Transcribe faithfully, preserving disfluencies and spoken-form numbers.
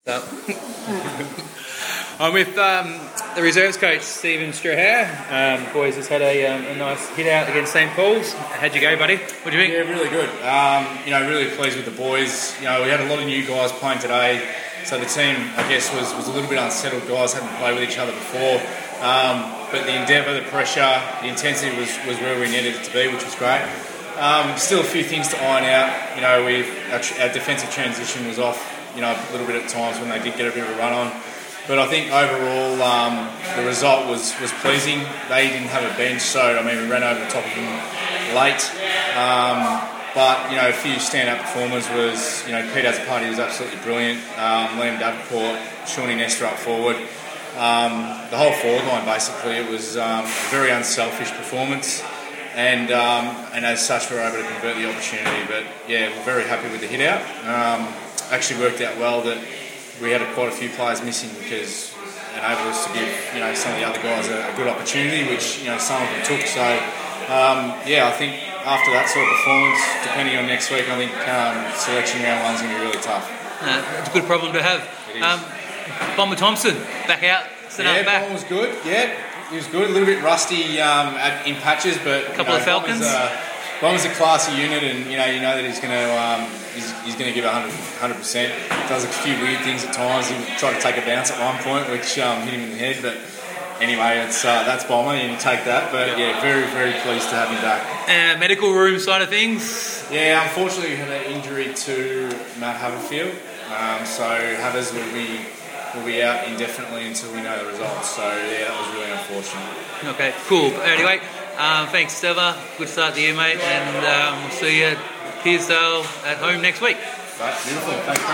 So, I'm with um, the reserves coach, Stephen Strahan. Um, boys just had a, um, a nice hit out against Saint Paul's. How'd you go, buddy? What do you think? Yeah, really good. Um, you know, really pleased with the boys. You know, we had a lot of new guys playing today, so the team, I guess, was, was a little bit unsettled. Guys hadn't played with each other before. Um, but the endeavour, the pressure, the intensity was, was where we needed it to be, which was great. Um, still a few things to iron out. You know, we our, our defensive transition was off, you know, a little bit at times when they did get a bit of a run on. But I think overall um, the result was, was pleasing. They didn't have a bench, so I mean we ran over the top of them late. Um, but you know, a few stand-up performers was, you know, Pete Azzopardi was absolutely brilliant. Um, Liam Davenport, Shawnee Nestor up forward. Um, the whole forward line basically, it was um, a very unselfish performance. And um, and as such, we were able to convert the opportunity. But yeah, we're very happy with the hit out. Um, actually worked out well that we had a, quite a few players missing because it enabled us to give, you know, some of the other guys a, a good opportunity, which, you know, some of them took. So um, yeah, I think after that sort of performance, depending on next week, I think um, selection round one's going to be really tough. Uh, it's a good problem to have. Um, Bomber Thompson back out. Yeah, back. Bomber was good. Yeah. He was good, a little bit rusty um, at, in patches, but a couple you know, of Falcons. Bomber's a, Bomber's a classy unit, and you know you know that he's going to um, he's, he's going to give one hundred percent. Does a few weird things at times. He tried to take a bounce at one point, which um, hit him in the head. But anyway, it's uh, that's Bomber, and you take that. But yeah, very very pleased to have him back. Uh, medical room side of things. Yeah, unfortunately, we had an injury to Matt Haverfield, um, so Havers will be. will be out indefinitely until we know the results. So, yeah, that was really unfortunate. Okay, cool. Anyway, um, thanks, Steva. Good start to you, mate. And um, we'll see you at Pearsdale at home next week. Right, beautiful. Thanks,